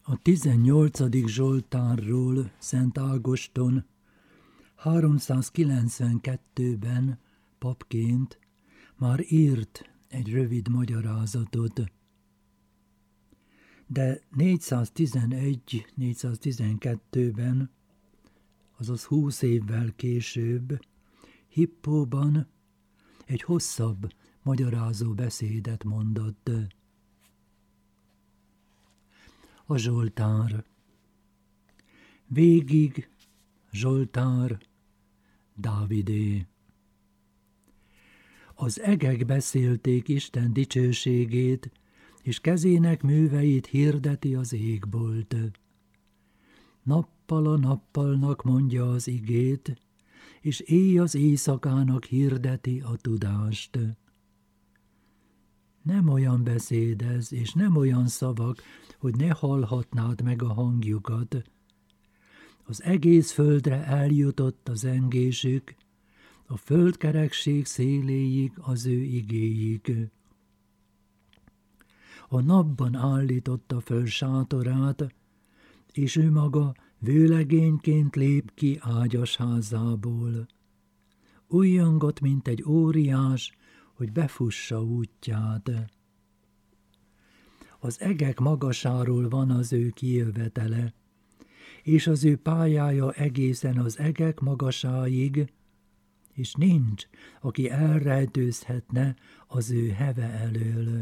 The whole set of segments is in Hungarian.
A 18. Zsoltárról Szent Ágoston 392-ben papként már írt egy rövid magyarázatot, de 411-412-ben, azaz 20 évvel később, Hippóban egy hosszabb magyarázó beszédet mondott. A Zsoltár. Végig Zsoltár Dávidé. Az egek beszélték Isten dicsőségét, és kezének műveit hirdeti az égbolt. Nappal a nappalnak mondja az igét, és éj az éjszakának hirdeti a tudást. Nem olyan beszéd ez, és nem olyan szavak, hogy ne hallhatnád meg a hangjukat. Az egész földre eljutott a zengésük, a földkerekség széléig az ő igéig. A napban állította föl sátorát, és ő maga vőlegényként lép ki ágyas házából. Újjongott, mint egy óriás, hogy befussa útját. Az egek magasáról van az ő kijövetele, és az ő pályája egészen az egek magasáig, és nincs, aki elrejtőzhetne az ő heve elől.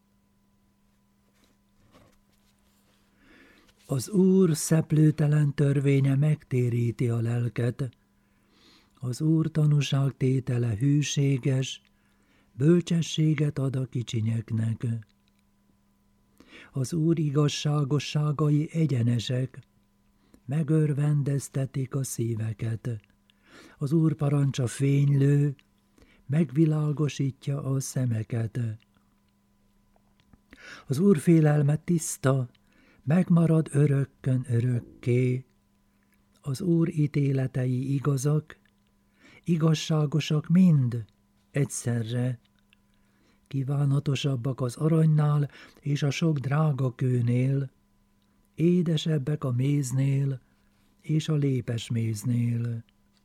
Az Úr szeplőtelen törvénye megtéríti a lelket, az Úr tanúságtétele hűséges, bölcsességet ad a kicsinyeknek. Az Úr igazságosságai egyenesek, megörvendeztetik a szíveket. Az Úr parancsa fénylő, megvilágosítja a szemeket. Az Úr félelme tiszta, megmarad örökkön örökké. Az Úr ítéletei igazak, igazságosak mind egyszerre. Kívánatosabbak az aranynál és a sok drága kőnél, édesebbek a méznél és a lépes méznél.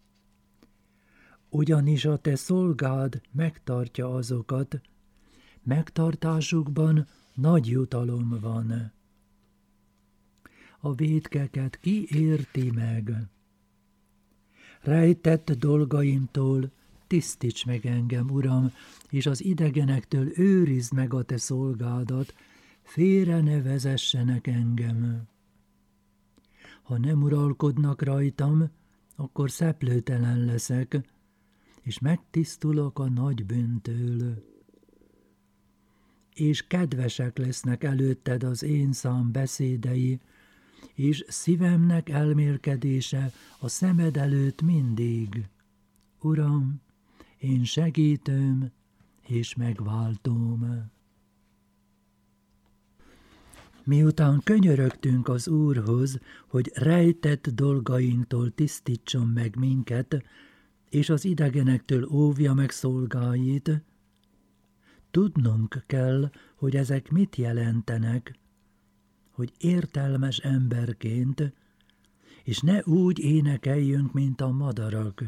Ugyanis a te szolgád megtartja azokat, megtartásukban nagy jutalom van. A vétkeket ki érti meg? Rejtett dolgaimtól tisztíts meg engem, Uram, és az idegenektől őrizd meg a te szolgádat, félre ne vezessenek engem. Ha nem uralkodnak rajtam, akkor szeplőtelen leszek, és megtisztulok a nagy bűntől. És kedvesek lesznek előtted az én szám beszédei, és szívemnek elmélkedése a szemed előtt mindig. Uram, én segítőm és megváltóm. Miután könyörögtünk az Úrhoz, hogy rejtett dolgainktól tisztítson meg minket, és az idegenektől óvja meg szolgáit, tudnunk kell, hogy ezek mit jelentenek, hogy értelmes emberként, és ne úgy énekeljünk, mint a madarak.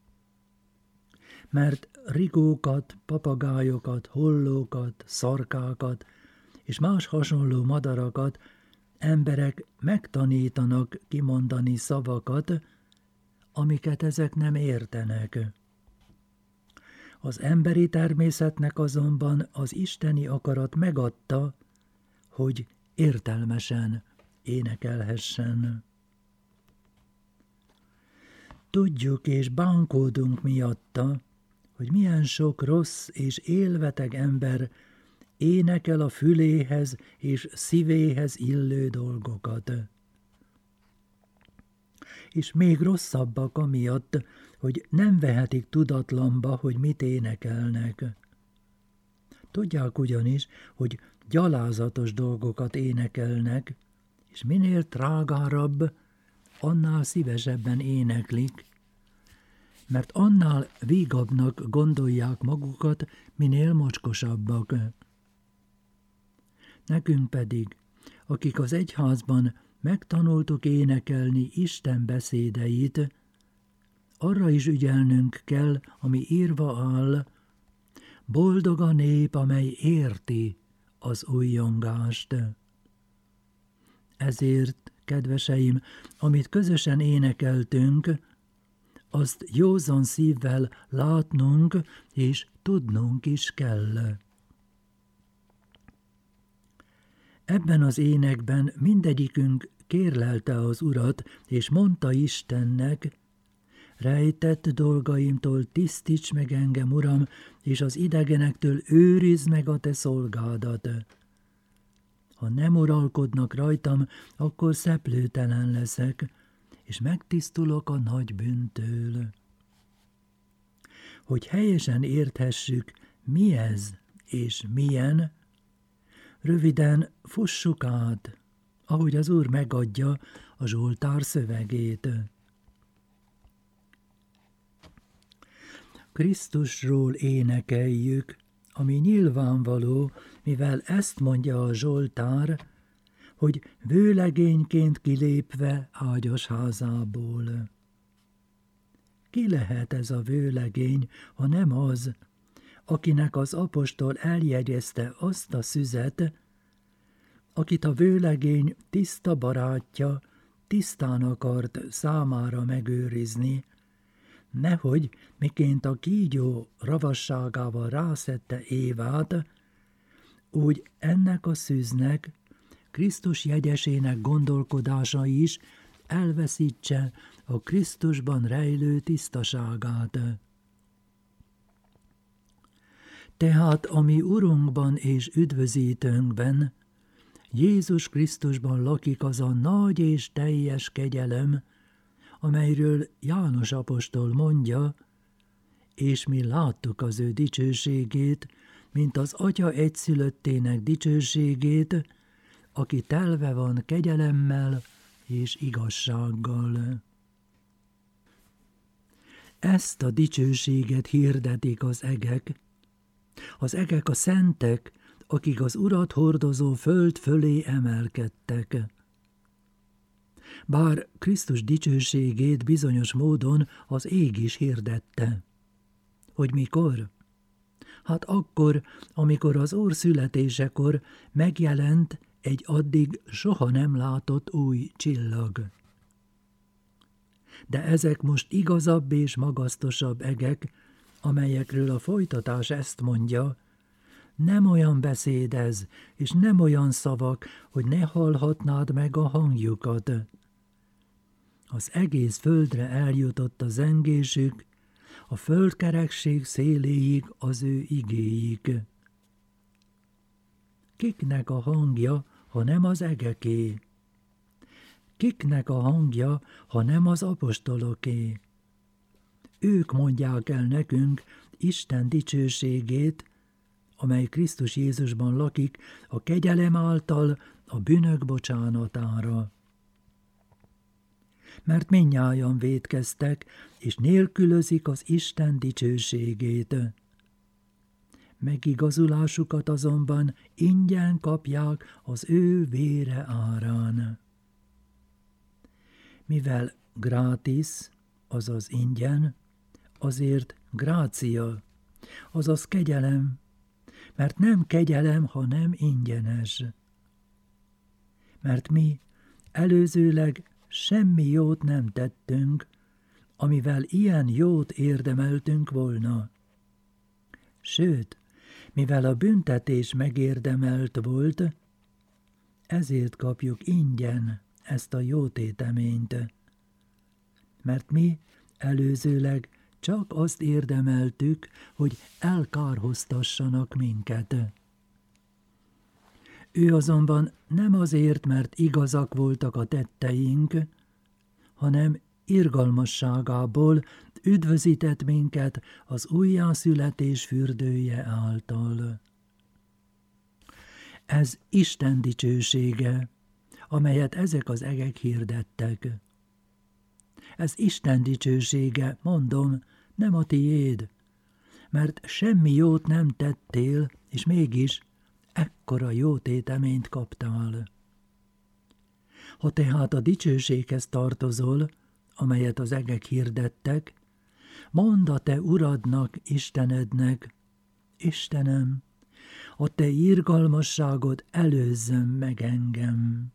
Mert rigókat, papagájokat, hollókat, szarkákat és más hasonló madarakat emberek megtanítanak kimondani szavakat, amiket ezek nem értenek. Az emberi természetnek azonban az isteni akarat megadta, hogy értelmesen énekelhessen. Tudjuk és bánkódunk miatta, hogy milyen sok rossz és élveteg ember énekel a füléhez és szívéhez illő dolgokat. És még rosszabbak amiatt, hogy nem vehetik tudatlanba, hogy mit énekelnek. Tudják ugyanis, hogy gyalázatos dolgokat énekelnek, és minél trágárabb, annál szívesebben éneklik, mert annál vígabbnak gondolják magukat, minél mocskosabbak. Nekünk pedig akik az egyházban megtanultuk énekelni Isten beszédeit, arra is ügyelnünk kell, ami írva áll: boldog a nép, amely érti az újjongást. Ezért, kedveseim, amit közösen énekeltünk, azt józan szívvel látnunk és tudnunk is kell. Ebben az énekben mindegyikünk kérlelte az Urat, és mondta Istennek: rejtett dolgaimtól tisztíts meg engem, Uram, és az idegenektől őrizd meg a te szolgádat. Ha nem uralkodnak rajtam, akkor szeplőtelen leszek, és megtisztulok a nagy bűntől. Hogy helyesen érthessük, mi ez és milyen, röviden fussuk át, ahogy az Úr megadja a Zsoltár szövegét. Krisztusról énekeljük, ami nyilvánvaló, mivel ezt mondja a Zsoltár, hogy vőlegényként kilépve ágyas házából. Ki lehet ez a vőlegény, ha nem az, akinek az apostol eljegyezte azt a szüzet, akit a vőlegény tiszta barátja tisztán akart számára megőrizni, nehogy miként a kígyó ravasságával rászedte Évát, úgy ennek a szűznek, Krisztus jegyesének gondolkodása is elveszítse a Krisztusban rejlő tisztaságát. Tehát a mi Urunkban és Üdvözítőnkben, Jézus Krisztusban lakik az a nagy és teljes kegyelem, amelyről János apostol mondja, és mi láttuk az ő dicsőségét, mint az Atya egyszülöttének dicsőségét, aki telve van kegyelemmel és igazsággal. Ezt a dicsőséget hirdetik az egek a szentek, akik az Urat hordozó föld fölé emelkedtek. Bár Krisztus dicsőségét bizonyos módon az ég is hirdette. Hogy mikor? Hát akkor, amikor az Úr születésekor megjelent egy addig soha nem látott új csillag. De ezek most igazabb és magasztosabb egek, amelyekről a folytatás ezt mondja: nem olyan beszéd ez, és nem olyan szavak, hogy ne hallhatnád meg a hangjukat. Az egész földre eljutott a zengésük, a földkerekség széléig az ő igéik. Kiknek a hangja, ha nem az egeké? Kiknek a hangja, ha nem az apostoloké? Ők mondják el nekünk Isten dicsőségét, amely Krisztus Jézusban lakik, a kegyelem által a bűnök bocsánatára. Mert mindnyájan vétkeztek, és nélkülözik az Isten dicsőségét. Megigazulásukat azonban ingyen kapják az ő vére árán. Mivel gratis, azaz ingyen, azért grácia, azaz kegyelem, mert nem kegyelem, hanem ingyenes. Mert mi előzőleg semmi jót nem tettünk, amivel ilyen jót érdemeltünk volna. Sőt, mivel a büntetés megérdemelt volt, ezért kapjuk ingyen ezt a jótéteményt. Mert mi előzőleg csak azt érdemeltük, hogy elkárhoztassanak minket. Ő azonban nem azért, mert igazak voltak a tetteink, hanem irgalmasságából üdvözített minket az újjászületés fürdője által. Ez Isten dicsősége, amelyet ezek az egek hirdettek. Ez Isten dicsősége, mondom, nem a tiéd, mert semmi jót nem tettél, és mégis ekkora jótéteményt kaptál. Ha tehát a dicsőséghez tartozol, amelyet az egek hirdettek, mondd a te Uradnak, Istenednek: Istenem, a te irgalmasságod előzzön meg engem.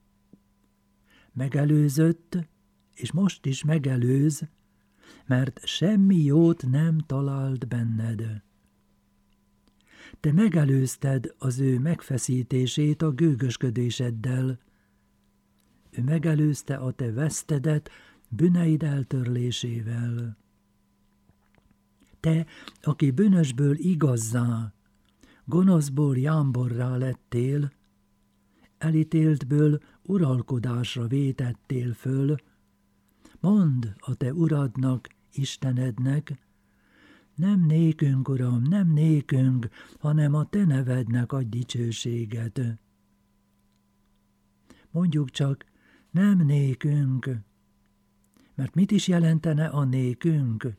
Megelőzött, és most is megelőz, mert semmi jót nem talált benned. Te megelőzted az ő megfeszítését a gőgösködéseddel. Ő megelőzte a te vesztedet bűneid eltörlésével. Te, aki bűnösből igazzá, gonoszból jámborrá lettél, elítéltből uralkodásra vétettél föl, mondd a te Uradnak, Istenednek: nem nékünk, Uram, nem nékünk, hanem a te nevednek adj dicsőséget. Mondjuk csak: nem nékünk, mert mit is jelentene a nékünk?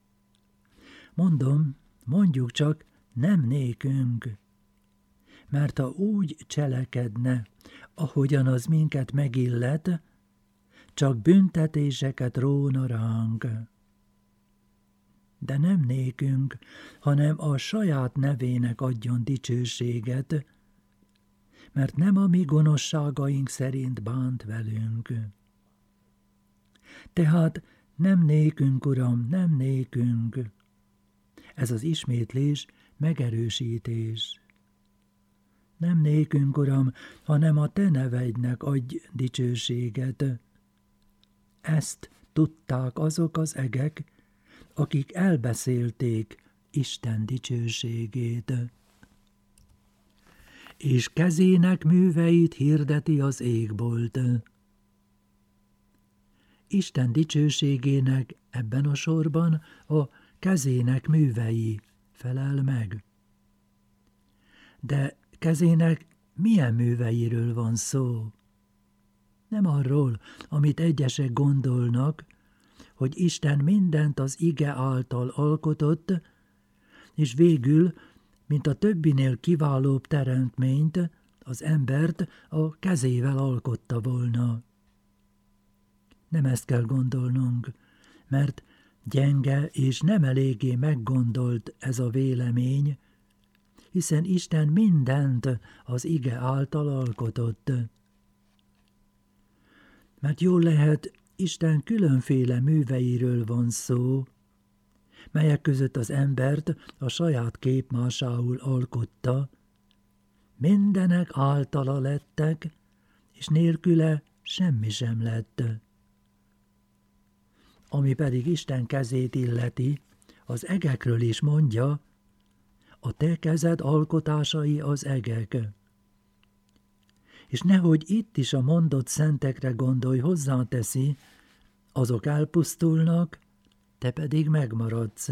Mondjuk csak: nem nékünk, mert ha úgy cselekedne, ahogyan az minket megillet, csak büntetéseket róna ránk. De nem nékünk, hanem a saját nevének adjon dicsőséget, mert nem a mi gonoszságaink szerint bánt velünk. Tehát nem nékünk, Uram, nem nékünk. Ez az ismétlés megerősítés. Nem nékünk, Uram, hanem a te nevednek adj dicsőséget. Ezt tudták azok az egek, akik elbeszélték Isten dicsőségét. És kezének műveit hirdeti az égbolt. Isten dicsőségének ebben a sorban a kezének művei felel meg. De kezének milyen műveiről van szó? Nem arról, amit egyesek gondolnak, hogy Isten mindent az ige által alkotott, és végül, mint a többinél kiválóbb teremtményt, az embert a kezével alkotta volna. Nem ezt kell gondolnunk, mert gyenge és nem eléggé meggondolt ez a vélemény, hiszen Isten mindent az ige által alkotott. Mert jól lehet, Isten különféle műveiről van szó, melyek között az embert a saját képmásául alkotta, mindenek általa lettek, és nélküle semmi sem lett. Ami pedig Isten kezét illeti, az egekről is mondja: a te kezed alkotásai az egek. És nehogy itt is a mondott szentekre gondolj, hozzáteszi: azok elpusztulnak, te pedig megmaradsz.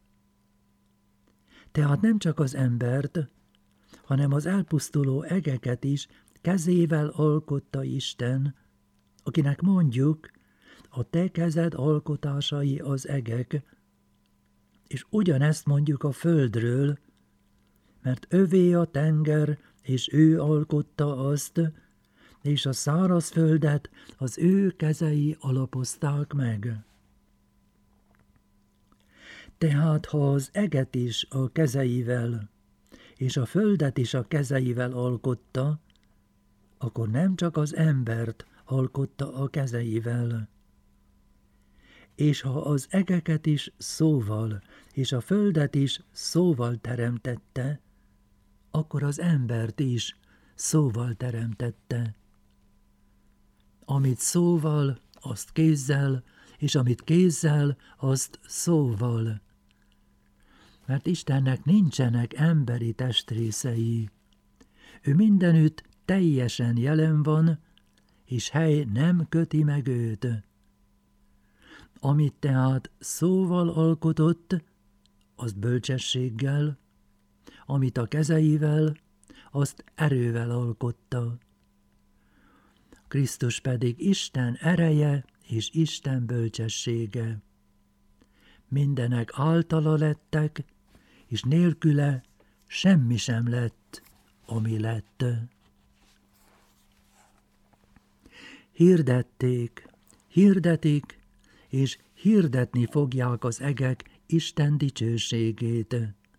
Tehát nem csak az embert, hanem az elpusztuló egeket is kezével alkotta Isten, akinek mondjuk: a te kezed alkotásai az egek, és ugyanezt mondjuk a földről, mert övé a tenger, és ő alkotta azt, és a szárazföldet az ő kezei alapozták meg. Tehát ha az eget is a kezeivel, és a földet is a kezeivel alkotta, akkor nem csak az embert alkotta a kezeivel. És ha az egeket is szóval, és a földet is szóval teremtette, akkor az embert is szóval teremtette. Amit szóval, azt kézzel, és amit kézzel, azt szóval. Mert Istennek nincsenek emberi testrészei. Ő mindenütt teljesen jelen van, és hely nem köti meg őt. Amit tehát szóval alkotott, azt bölcsességgel, amit a kezeivel, azt erővel alkotta. Krisztus pedig Isten ereje és Isten bölcsessége. Mindenek általa lettek, és nélküle semmi sem lett, ami lett. Hirdették, hirdetik, és hirdetni fogják az egek Isten dicsőségét.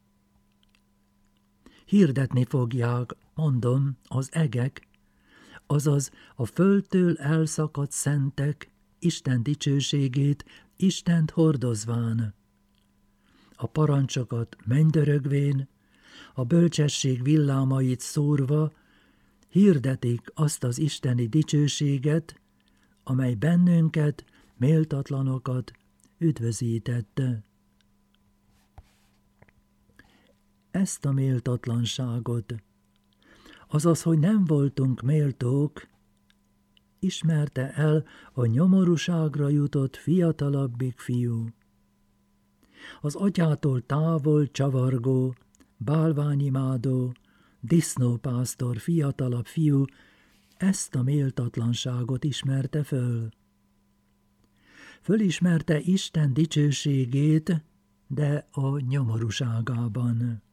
Hirdetni fogják, mondom, az egek, azaz a földtől elszakadt szentek Isten dicsőségét, Istent hordozván. A parancsokat mennydörögvén, a bölcsesség villámait szórva, hirdetik azt az isteni dicsőséget, amely bennünket, méltatlanokat üdvözítette. Ezt a méltatlanságot, azaz, hogy nem voltunk méltók, ismerte el a nyomorúságra jutott fiatalabbik fiú. Az atyától távol csavargó, bálványimádó, disznópásztor fiatalabb fiú ezt a méltatlanságot ismerte föl. Fölismerte Isten dicsőségét, de a nyomorúságában.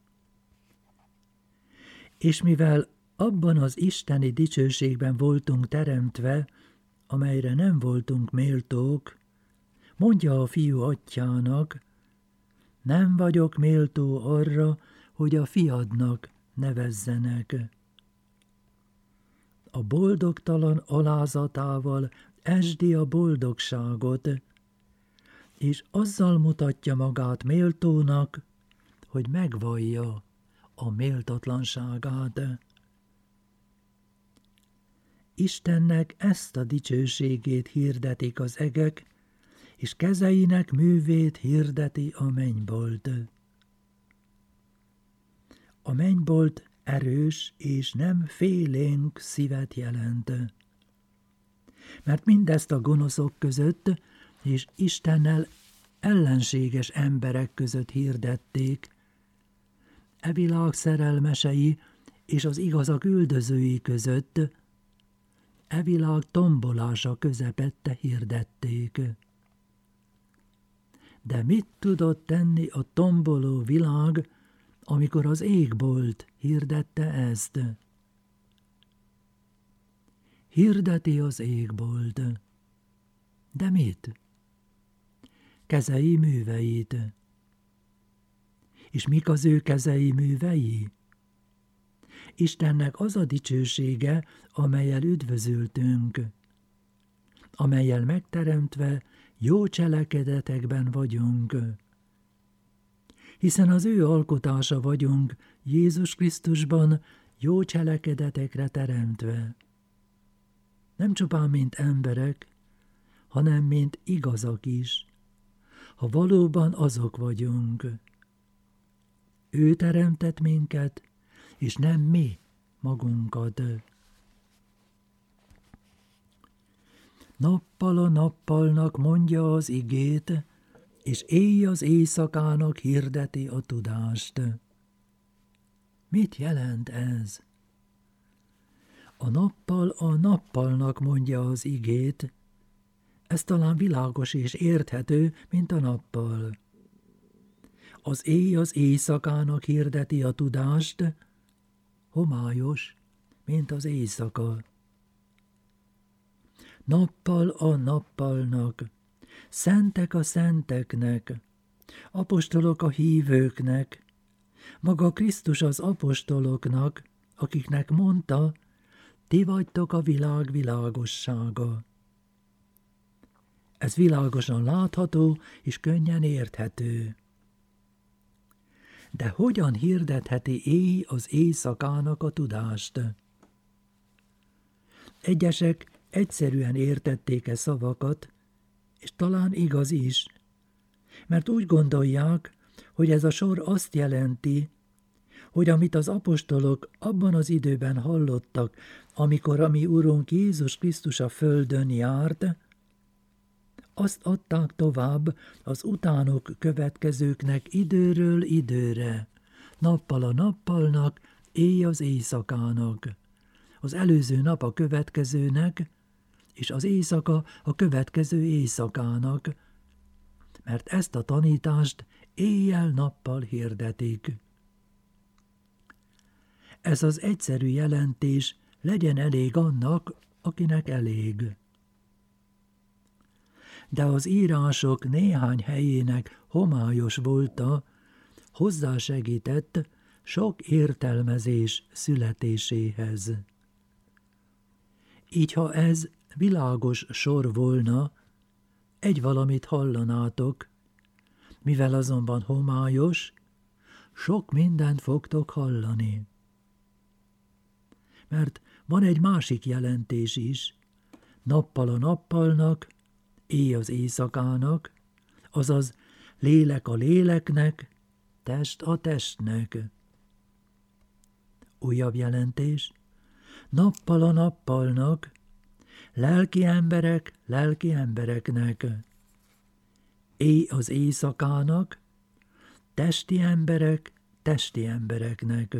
És mivel abban az isteni dicsőségben voltunk teremtve, amelyre nem voltunk méltók, mondja a fiú atyának, nem vagyok méltó arra, hogy a fiadnak nevezzenek. A boldogtalan alázatával esdi a boldogságot, és azzal mutatja magát méltónak, hogy megvallja a méltatlanságát. Istennek ezt a dicsőségét hirdetik az egek, és kezeinek művét hirdeti a mennybolt. A mennybolt erős és nem félénk szívet jelent. Mert mindezt a gonoszok között és Istennel ellenséges emberek között hirdették, e világ szerelmesei és az igazak üldözői között, e világ tombolása közepette hirdették. De mit tudott tenni a tomboló világ, amikor az égbolt hirdette ezt? Hirdeti az égbolt. De mit? Kezei műveit. És mik az ő kezei művei? Istennek az a dicsősége, amellyel üdvözültünk, amellyel megteremtve jó cselekedetekben vagyunk. Hiszen az ő alkotása vagyunk Jézus Krisztusban jó cselekedetekre teremtve. Nem csupán mint emberek, hanem mint igazak is, ha valóban azok vagyunk. Ő teremtett minket, és nem mi magunkat. Nappal a nappalnak mondja az igét, és éj az éjszakának hirdeti a tudást. Mit jelent ez? A nappal a nappalnak mondja az igét, ez talán világos és érthető, mint a nappal. Az éj az éjszakának hirdeti a tudást, homályos, mint az éjszaka. Nappal a nappalnak, szentek a szenteknek, apostolok a hívőknek, maga Krisztus az apostoloknak, akiknek mondta, ti vagytok a világ világossága. Ez világosan látható és könnyen érthető. De hogyan hirdetheti éj az éjszakának a tudást? Egyesek egyszerűen értették e szavakat, és talán igaz is, mert úgy gondolják, hogy ez a sor azt jelenti, hogy amit az apostolok abban az időben hallottak, amikor a mi Urunk Jézus Krisztus a földön járt, azt adták tovább az utánok következőknek időről időre, nappal a nappalnak, éj az éjszakának, az előző nap a következőnek, és az éjszaka a következő éjszakának, mert ezt a tanítást éjjel-nappal hirdetik. Ez az egyszerű jelentés legyen elég annak, akinek elég. de az írások néhány helyének homályos volta, hozzásegített sok értelmezés születéséhez. Így, ha ez világos sor volna, egy valamit hallanátok, mivel azonban homályos, sok mindent fogtok hallani. Mert van egy másik jelentés is, nappal a nappalnak, éj az éjszakának, azaz lélek a léleknek, test a testnek. Újabb jelentés, nappal a nappalnak, lelki emberek lelki embereknek, éj az éjszakának, testi emberek testi embereknek.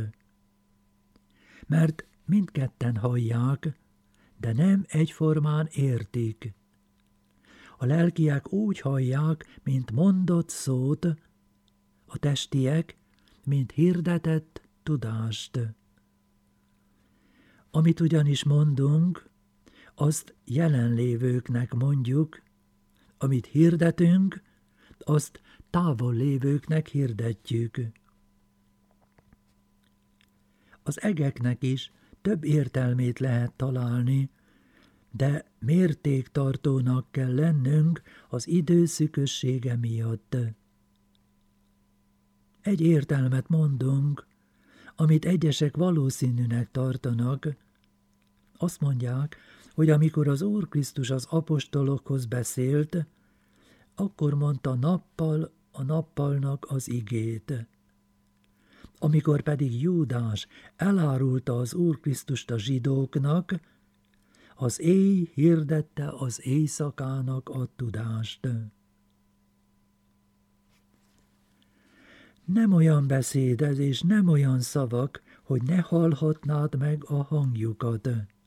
Mert mindketten hallják, de nem egyformán értik. A lelkiek úgy hallják, mint mondott szót, a testiek, mint hirdetett tudást. Amit ugyanis mondunk, azt jelenlévőknek mondjuk, amit hirdetünk, azt távol lévőknek hirdetjük. Az egeknek is több értelmét lehet találni, de mértéktartónak kell lennünk az idő szűkössége miatt. Egy értelmet mondunk, amit egyesek valószínűnek tartanak. Azt mondják, hogy amikor az Úr Krisztus az apostolokhoz beszélt, akkor mondta nappal a nappalnak az igét. Amikor pedig Júdás elárulta az Úr Krisztust a zsidóknak, az éj hirdette az éjszakának a tudást. Nem olyan beszéd ez, és nem olyan szavak, hogy ne hallhatnád meg a hangjukat.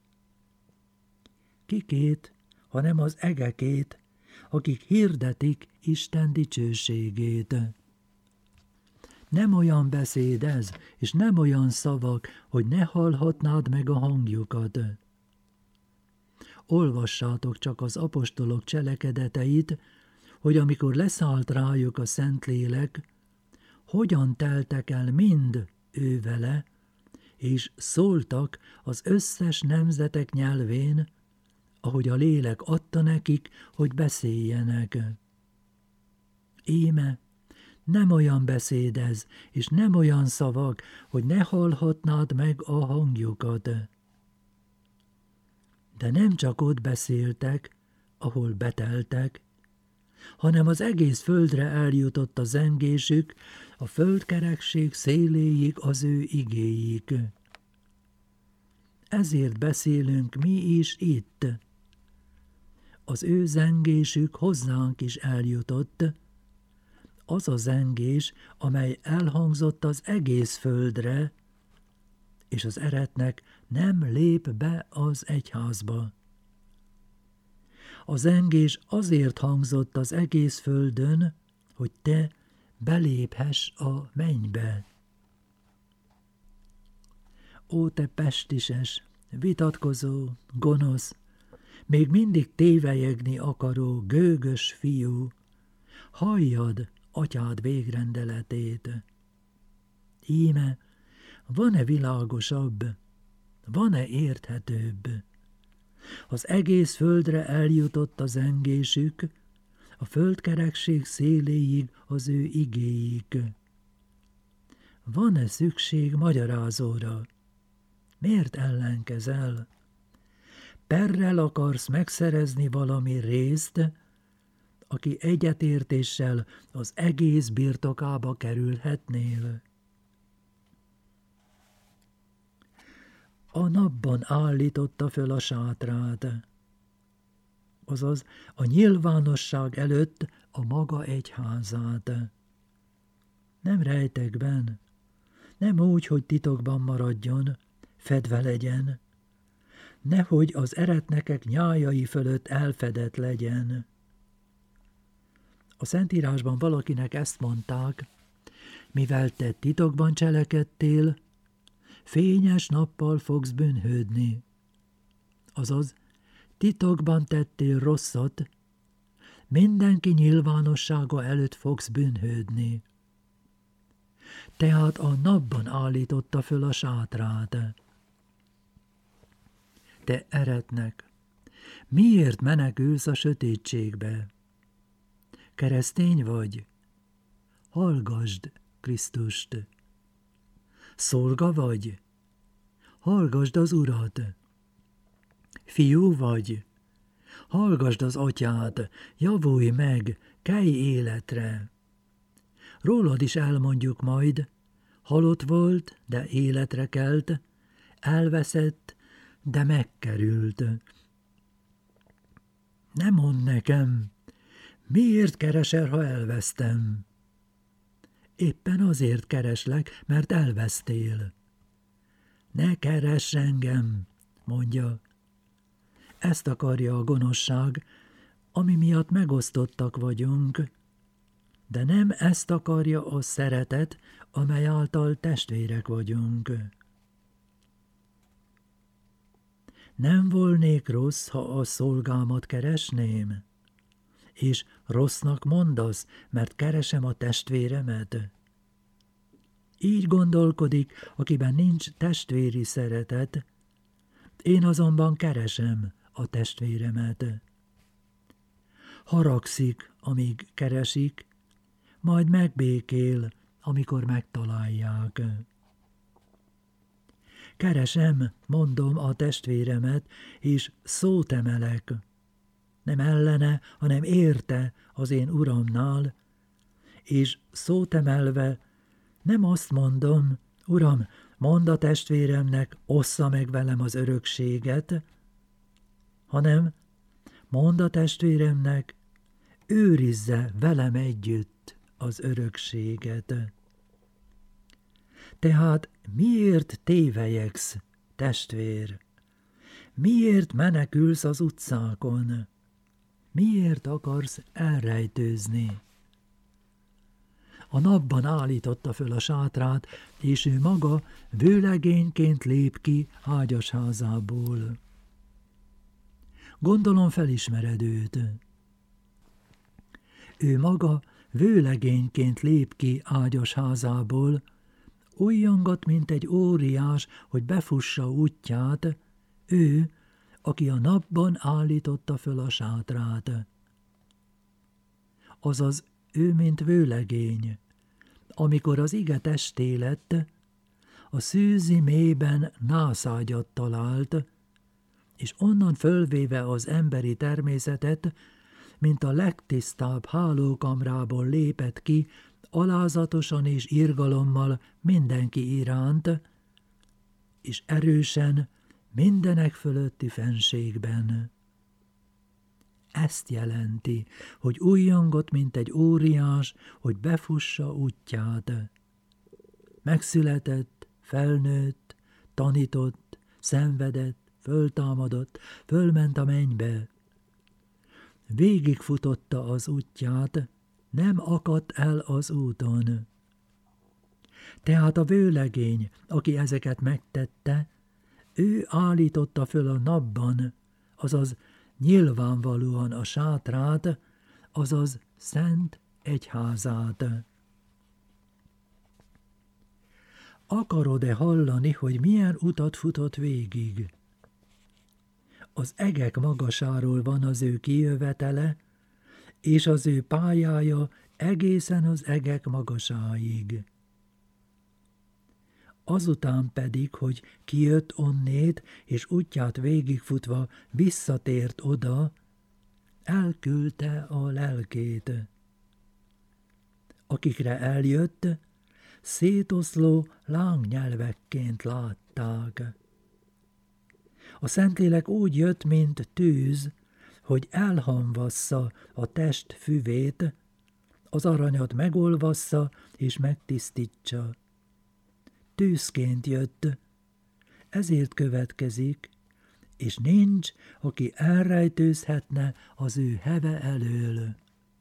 Kikét, hanem az egekét, akik hirdetik Isten dicsőségét. Nem olyan beszéd ez, és nem olyan szavak, hogy ne hallhatnád meg a hangjukat. Olvassátok csak az apostolok cselekedeteit, hogy amikor leszállt rájuk a Szentlélek, hogyan teltek el mind ő vele, és szóltak az összes nemzetek nyelvén, ahogy a lélek adta nekik, hogy beszéljenek. Íme, nem olyan beszéd ez, és nem olyan szavak, hogy ne hallhatnád meg a hangjukat. De nem csak ott beszéltek, ahol beteltek, hanem az egész földre eljutott a zengésük, a földkerekség széléig az ő igéik. Ezért beszélünk mi is itt. Az ő zengésük hozzánk is eljutott, az a zengés, amely elhangzott az egész földre, és az eretnek nem lép be az egyházba. A zengés azért hangzott az egész földön, hogy te beléphess a mennybe. Ó, te pestises, vitatkozó, gonosz, még mindig tévelyegni akaró, gőgös fiú, halljad atyád végrendeletét. Íme, van-e világosabb, van-e érthetőbb? Az egész földre eljutott a zengésük, a földkerekség széléig az ő igéik. Van-e szükség magyarázóra? Miért ellenkezel? Perrel akarsz megszerezni valami részt, aki egyetértéssel az egész birtokába kerülhetnél? A napban állította föl a sátrát, azaz a nyilvánosság előtt a maga egyházát. Nem rejtekben, nem úgy, hogy titokban maradjon, fedve legyen, nehogy az eretnekek nyájai fölött elfedett legyen. A Szentírásban valakinek ezt mondták, mivel te titokban cselekedtél, fényes nappal fogsz bűnhődni. Azaz, titokban tettél rosszat, mindenki nyilvánossága előtt fogsz bűnhődni. Tehát a napban állította föl a sátrát. Te eretnek, miért menekülsz a sötétségbe? Keresztény vagy? Hallgasd Krisztust. Szolga vagy? Hallgasd az Urat. Fiú vagy? Hallgasd az Atyát, javulj meg, kelj életre. Rólad is elmondjuk majd, halott volt, de életre kelt, elveszett, de megkerült. Ne mondd nekem, miért keresel, ha elvesztem? Éppen azért kereslek, mert elvesztél. Ne keress engem, mondja. Ezt akarja a gonoszság, ami miatt megosztottak vagyunk, de nem ezt akarja a szeretet, amely által testvérek vagyunk. Nem volnék rossz, ha a szolgámat keresném? És rossznak mondasz, mert keresem a testvéremet? Így gondolkodik, akiben nincs testvéri szeretet, én azonban keresem a testvéremet. Haragszik, amíg keresik, majd megbékél, amikor megtalálják. Keresem, mondom, a testvéremet, és szót emelek. Nem ellene, hanem érte az én Uramnál, és szót emelve nem azt mondom, Uram, mondd a testvéremnek, ossza meg velem az örökséget, hanem mondd a testvéremnek, őrizze velem együtt az örökséget. Tehát miért tévelyegsz, testvér? Miért menekülsz az utcákon? Miért akarsz elrejtőzni? A napban állította föl a sátrát, és ő maga vőlegényként lép ki ágyasházából. Gondolom felismered őt. Ő maga vőlegényként lép ki ágyasházából, olyangat, mint egy óriás, hogy befussa útját, ő, aki a napban állította föl a sátrát. Azaz ő, mint vőlegény, amikor az ige testé lett, a szűzi mélyben nászágyat talált, és onnan fölvéve az emberi természetet, mint a legtisztább hálókamrából lépett ki, alázatosan és irgalommal mindenki iránt, és erősen mindenek fölötti fenségben. Ezt jelenti, hogy újjongott, mint egy óriás, hogy befussa útját. Megszületett, felnőtt, tanított, szenvedett, föltámadott, fölment a mennybe. Végigfutotta az útját, nem akadt el az úton. Tehát a vőlegény, aki ezeket megtette, ő állította föl a napban, azaz nyilvánvalóan a sátrát, azaz szent egyházát. Akarod-e hallani, hogy milyen utat futott végig? Az egek magasáról van az ő kijövetele, és az ő pályája egészen az egek magasáig. Azután pedig, hogy kijött onnét, és útját végigfutva visszatért oda, elküldte a lelkét. Akikre eljött, szétoszló lángnyelvekként látták. A Szentlélek úgy jött, mint tűz, hogy elhamvassza a test füvét, az aranyat megolvassza és megtisztítsa. Tűzként jött, ezért következik, és nincs, aki elrejtőzhetne az ő heve elől.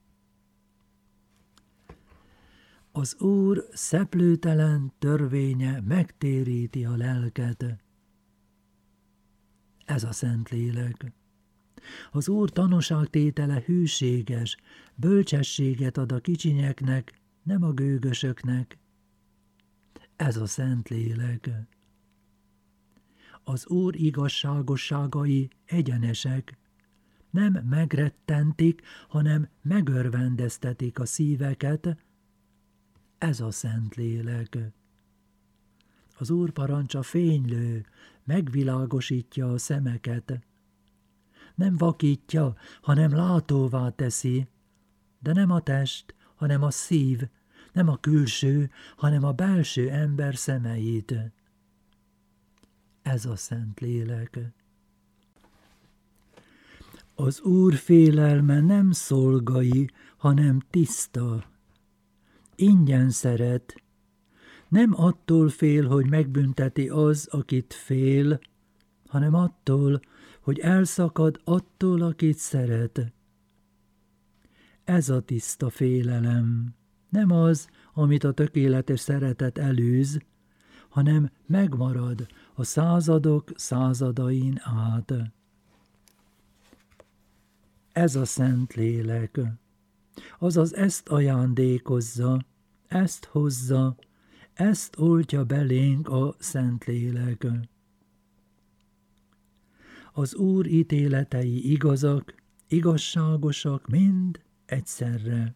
Az Úr szeplőtelen törvénye megtéríti a lelket. Ez a Szentlélek. Az Úr tanúságtétele hűséges, bölcsességet ad a kicsinyeknek, nem a gőgösöknek. Ez a Szentlélek. Az Úr igazságosságai egyenesek, nem megrettentik, hanem megörvendeztetik a szíveket. Ez a Szentlélek. Az Úr parancsa fénylő, megvilágosítja a szemeket. Nem vakítja, hanem látóvá teszi, de nem a test, hanem a szív, nem a külső, hanem a belső ember szemeit. Ez a Szentlélek. Az Úr félelme nem szolgai, hanem tiszta. Ingyen szeret. Nem attól fél, hogy megbünteti az, akit fél, hanem attól, hogy elszakad attól, akit szeret. Ez a tiszta félelem. Nem az, amit a tökéletes szeretet előz, hanem megmarad a századok századain át. Ez a Szentlélek, azaz ezt ajándékozza, ezt hozza, ezt oltja belénk a Szentlélek. Az Úr ítéletei igazak, igazságosak mind egyszerre.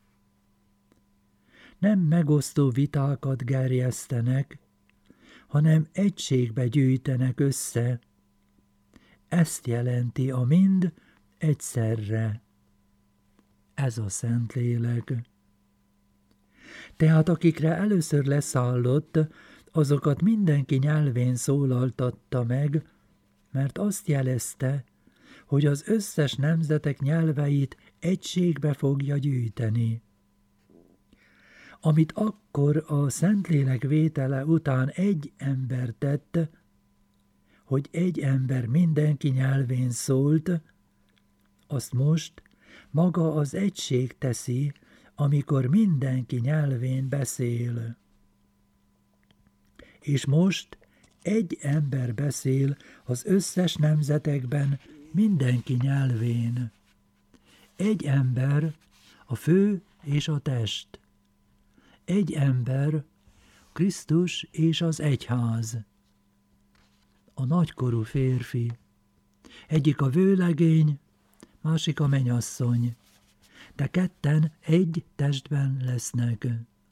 Nem megosztó vitákat gerjesztenek, hanem egységbe gyűjtenek össze. Ezt jelenti a mind egyszerre. Ez a Szentlélek. Tehát akikre először leszállott, azokat mindenki nyelvén szólaltatta meg, mert azt jelezte, hogy az összes nemzetek nyelveit egységbe fogja gyűjteni. Amit akkor a Szentlélek vétele után egy ember tett, hogy egy ember mindenki nyelvén szólt, azt most maga az egység teszi, amikor mindenki nyelvén beszél. És most egy ember beszél az összes nemzetekben mindenki nyelvén. Egy ember, a fő és a test. Egy ember, Krisztus és az egyház. A nagykorú férfi. Egyik a vőlegény, másik a mennyasszony, de ketten egy testben lesznek.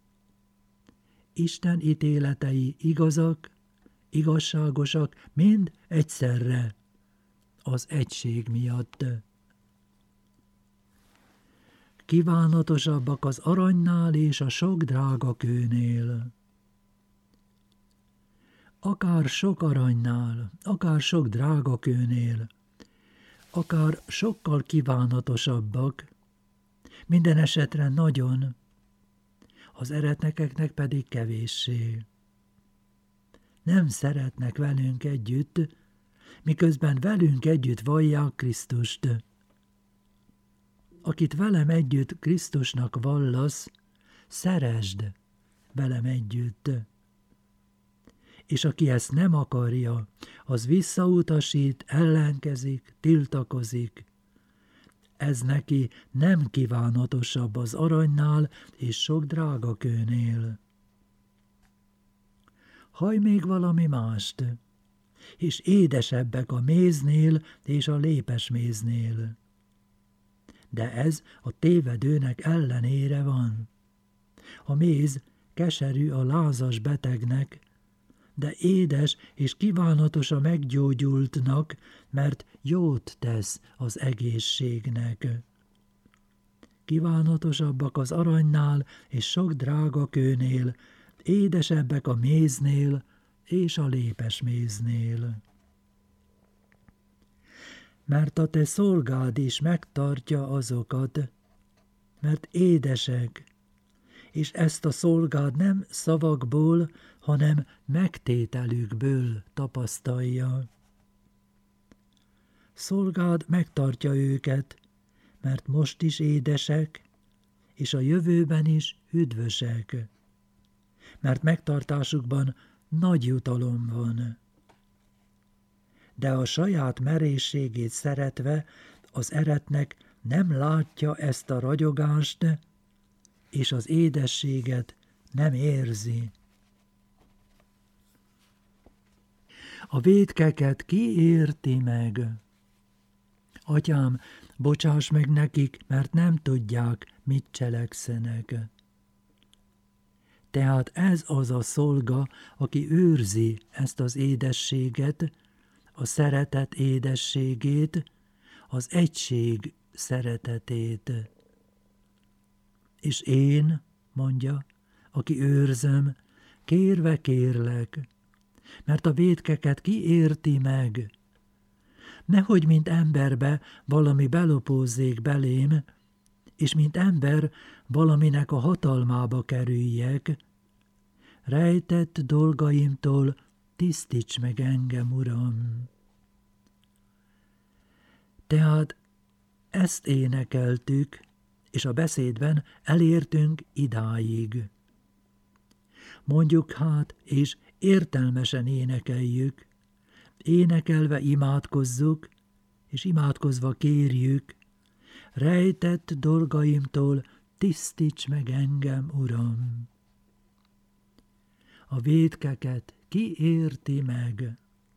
Isten ítéletei igazak, igazságosak, mind egyszerre, az egység miatt. Kívánatosabbak az aranynál és a sok drága kőnél. Akár sok aranynál, akár sok drága kőnél, akár sokkal kívánatosabbak, minden esetre nagyon, az eretnekeknek pedig kevéssé. Nem szeretnek velünk együtt, miközben velünk együtt vallják Krisztust. Akit velem együtt Krisztusnak vallasz, szeresd velem együtt. És aki ezt nem akarja, az visszautasít, ellenkezik, tiltakozik. Ez neki nem kívánatosabb az aranynál és sok drága kőnél. Hajj még valami mást, és édesebbek a méznél és a lépesméznél. De ez a tévedőnek ellenére van. A méz keserű a lázas betegnek, de édes és kívánatos a meggyógyultnak, mert jót tesz az egészségnek. Kívánatosabbak az aranynál és sok drága kőnél, édesebbek a méznél és a lépesméznél. Mert a te szolgád is megtartja azokat, mert édesek, és ezt a szolgád nem szavakból, hanem megtételükből tapasztalja. Szolgád megtartja őket, mert most is édesek, és a jövőben is üdvösek, mert megtartásukban nagy jutalom van. De a saját merészségét szeretve Az eretnek nem látja ezt a ragyogást, és az édességet nem érzi. A vétkeket ki érti meg? Atyám, bocsáss meg nekik, mert nem tudják, mit cselekszenek. Tehát ez az a szolga, aki őrzi ezt az édességet, a szeretet édességét, az egység szeretetét. És én, mondja, aki őrzöm, kérve kérlek, mert a vétkeket ki érti meg? Nehogy mint emberbe valami belopózzék belém, és mint ember valaminek a hatalmába kerüljek. Rejtett dolgaimtól tisztíts meg engem, Uram! Tehát ezt énekeltük, és a beszédben elértünk idáig. Mondjuk hát, és értelmesen énekeljük, énekelve imádkozzuk, és imádkozva kérjük, rejtett dolgaimtól tisztíts meg engem, Uram! A vétkeket ki érti meg?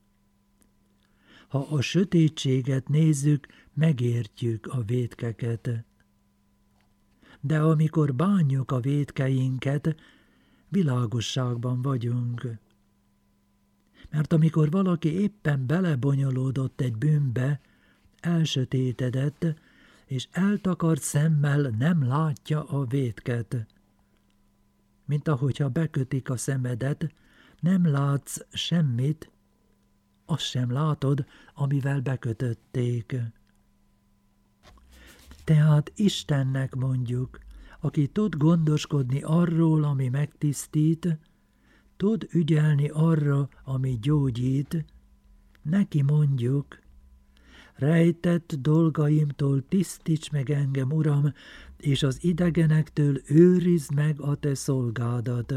Ha a sötétséget nézzük, megértjük a vétkeket. De amikor bánjuk a vétkeinket, világosságban vagyunk. Mert amikor valaki éppen belebonyolódott egy bűnbe, elsötétedett, és eltakart szemmel nem látja a vétket. Mint ahogyha bekötik a szemedet, nem látsz semmit, azt sem látod, amivel bekötötték. Tehát Istennek mondjuk, aki tud gondoskodni arról, ami megtisztít, tud ügyelni arra, ami gyógyít, neki mondjuk, rejtett dolgaimtól tisztíts meg engem, Uram, és az idegenektől őrizd meg a te szolgádat.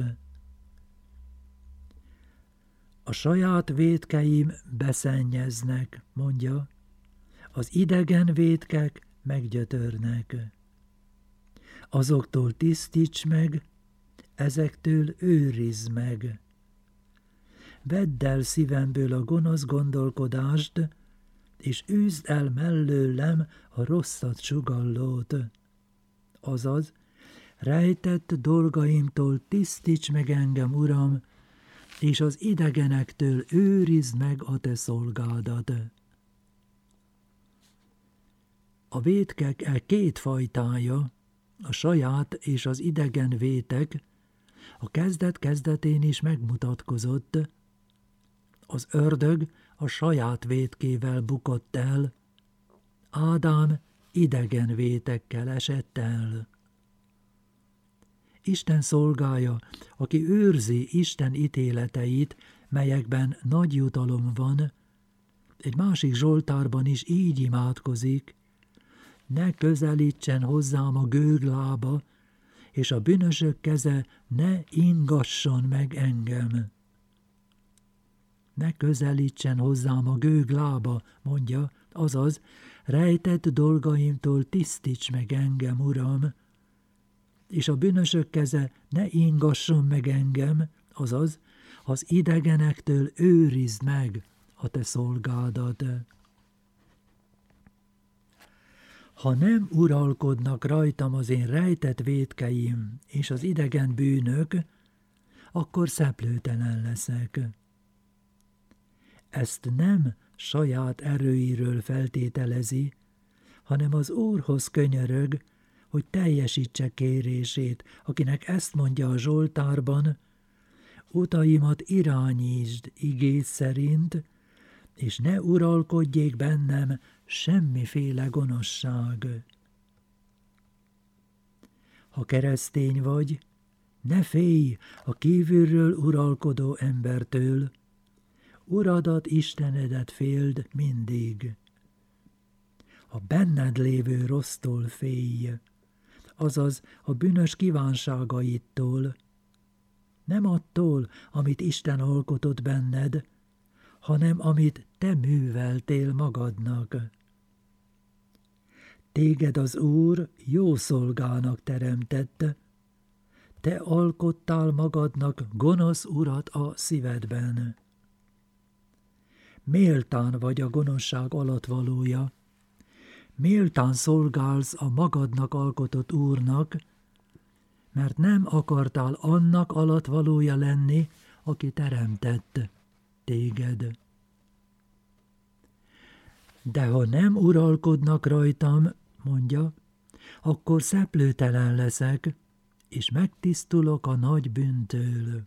A saját vétkeim beszennyeznek, mondja, az idegen vétkek meggyötörnek. Azoktól tisztíts meg, ezektől őrizd meg. Vedd el szívemből a gonosz gondolkodást, és űzd el mellőlem a rosszat sugallót. Azaz, rejtett dolgaimtól tisztíts meg engem, Uram, és az idegenektől őrizd meg a te szolgádat. A vétkek két fajtája, a saját és az idegen vétek, a kezdet-kezdetén is megmutatkozott. Az ördög a saját vétkével bukott el, Ádám idegen vétekkel esett el. Isten szolgája, aki őrzi Isten ítéleteit, melyekben nagy jutalom van, egy másik Zsoltárban is így imádkozik, ne közelítsen hozzám a gőglába, és a bűnösök keze ne ingasson meg engem. Ne közelítsen hozzám a gőglába, mondja, azaz, rejtett dolgaimtól tisztíts meg engem, Uram, és a bűnösök keze ne ingasson meg engem, azaz, az idegenektől őrizd meg a te szolgádat. Ha nem uralkodnak rajtam az én rejtett vétkeim és az idegen bűnök, akkor szeplőtelen leszek. Ezt nem saját erőiről feltételezi, hanem az Úrhoz könyörög, hogy teljesítse kérését, akinek ezt mondja a Zsoltárban, utaimat irányítsd igéd szerint, és ne uralkodjék bennem semmiféle gonoszság. Ha keresztény vagy, ne félj a kívülről uralkodó embertől, Uradat, Istenedet féld mindig. A benned lévő rossztól félj, azaz a bűnös kívánságaitól, nem attól, amit Isten alkotott benned, hanem amit te műveltél magadnak. Téged az Úr jó szolgának teremtette, te alkottál magadnak gonosz urat a szívedben. Méltán vagy a gonoszság alattvalója, méltán szolgálsz a magadnak alkotott Úrnak, mert nem akartál annak alattvalója lenni, aki teremtett téged. De ha nem uralkodnak rajtam, mondja, akkor szeplőtelen leszek, és megtisztulok a nagy bűntől.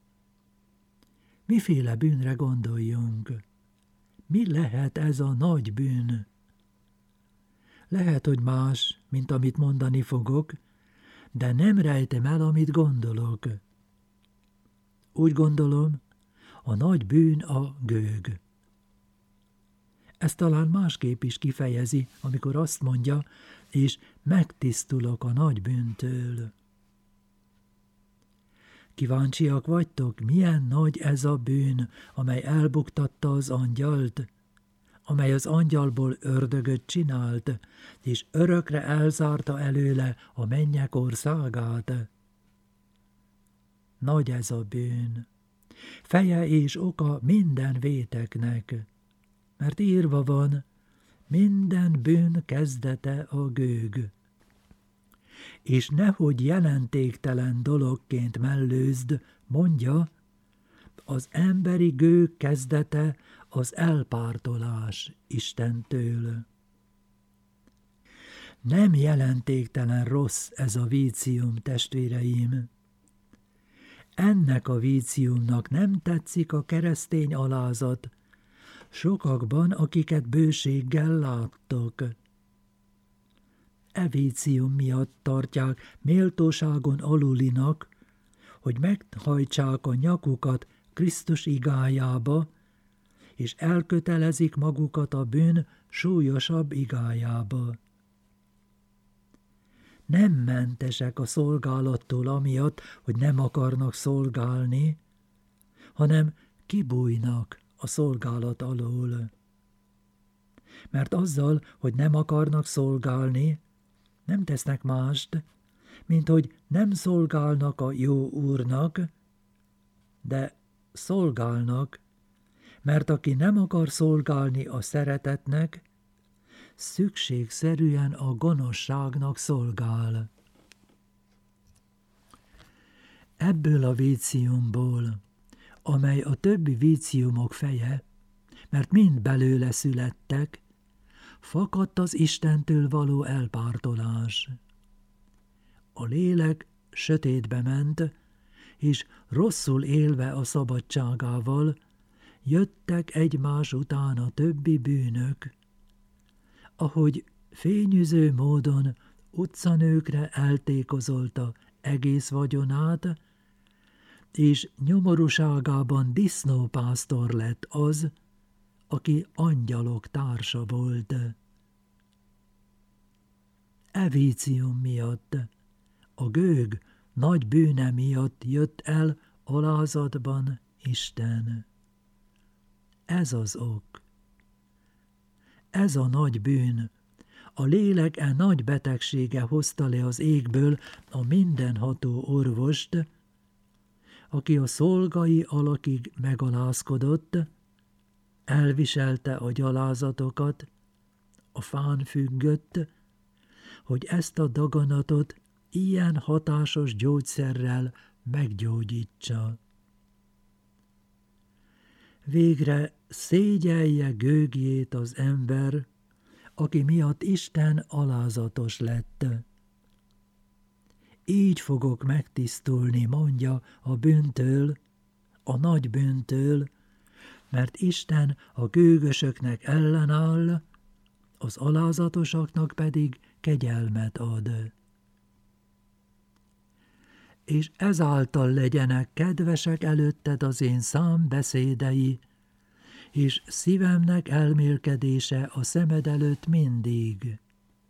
Miféle bűnre gondoljunk? Mi lehet ez a nagy bűn? Lehet, hogy más, mint amit mondani fogok, de nem rejtem el, amit gondolok. Úgy gondolom, a nagy bűn a gőg. Ezt talán másképp is kifejezi, amikor azt mondja, és megtisztulok a nagy bűntől. Kíváncsiak vagytok, milyen nagy ez a bűn, amely elbuktatta az angyalt, amely az angyalból ördögöt csinált, és örökre elzárta előle a mennyek országát. Nagy ez a bűn, feje és oka minden véteknek, mert írva van, minden bűn kezdete a gőg. És nehogy jelentéktelen dologként mellőzd, mondja, az emberi gőg kezdete az elpártolás Istentől. Nem jelentéktelen rossz ez a vícium, testvéreim. Ennek a víciumnak nem tetszik a keresztény alázat, sokakban, akiket bőséggel láttok. E vícium miatt tartják méltóságon alulinak, hogy meghajtsák a nyakukat Krisztus igájába, és elkötelezik magukat a bűn súlyosabb igájába. Nem mentesek a szolgálattól amiatt, hogy nem akarnak szolgálni, hanem kibújnak a szolgálat alól. Mert azzal, hogy nem akarnak szolgálni, nem tesznek mást, mint hogy nem szolgálnak a jó Úrnak, de szolgálnak, mert aki nem akar szolgálni a szeretetnek, szükségszerűen a gonoszságnak szolgál. Ebből a víciumból, amely a többi víciumok feje, mert mind belőle születtek, fakadt az Istentől való elpártolás. A lélek sötétbe ment, és rosszul élve a szabadságával, jöttek egymás után a többi bűnök, ahogy fényűző módon utcanőkre eltékozolta egész vagyonát, és nyomorúságában disznópásztor lett az, aki angyalok társa volt. E vícium miatt, a gőg nagy bűne miatt jött el alázatban Isten. Ez az ok. Ez a nagy bűn, a lélek e nagy betegsége hozta le az égből a mindenható orvost, aki a szolgai alakig megalázkodott, elviselte a gyalázatokat, a fán függött, hogy ezt a daganatot ilyen hatásos gyógyszerrel meggyógyítsa. Végre szégyelje gőgjét az ember, aki miatt Isten alázatos lett. Így fogok megtisztulni, mondja, a bűntől, a nagy bűntől, mert Isten a gőgösöknek ellenáll, az alázatosaknak pedig kegyelmet ad. És ezáltal legyenek kedvesek előtted az én számbeszédei, és szívemnek elmélkedése a szemed előtt mindig.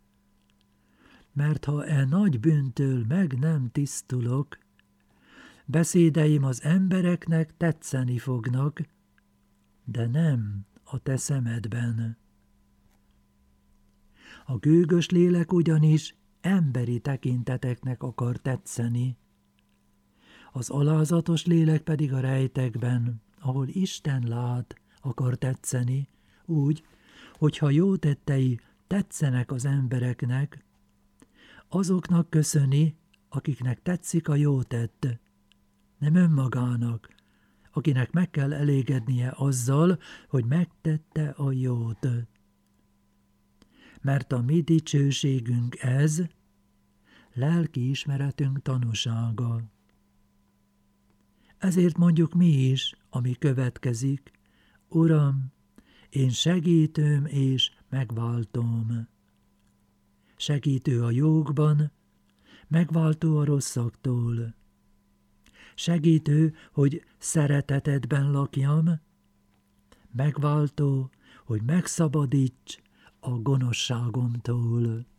Mert ha e nagy bűntől meg nem tisztulok, beszédeim az embereknek tetszeni fognak, de nem a te szemedben. A gőgös lélek ugyanis emberi tekinteteknek akar tetszeni. Az alázatos lélek pedig a rejtekben, ahol Isten lát, akar tetszeni, úgy, hogyha jó tettei tetszenek az embereknek, azoknak köszöni, akiknek tetszik a jó tett, nem önmagának, akinek meg kell elégednie azzal, hogy megtette a jót. Mert a mi dicsőségünk ez, lelki ismeretünk tanúsága. Ezért mondjuk mi is, ami következik, Uram, én segítőm és megváltóm. Segítő a jókban, megváltó a rosszaktól. Segítő, hogy szeretetedben lakjam, megváltó, hogy megszabadíts a gonoszságomtól.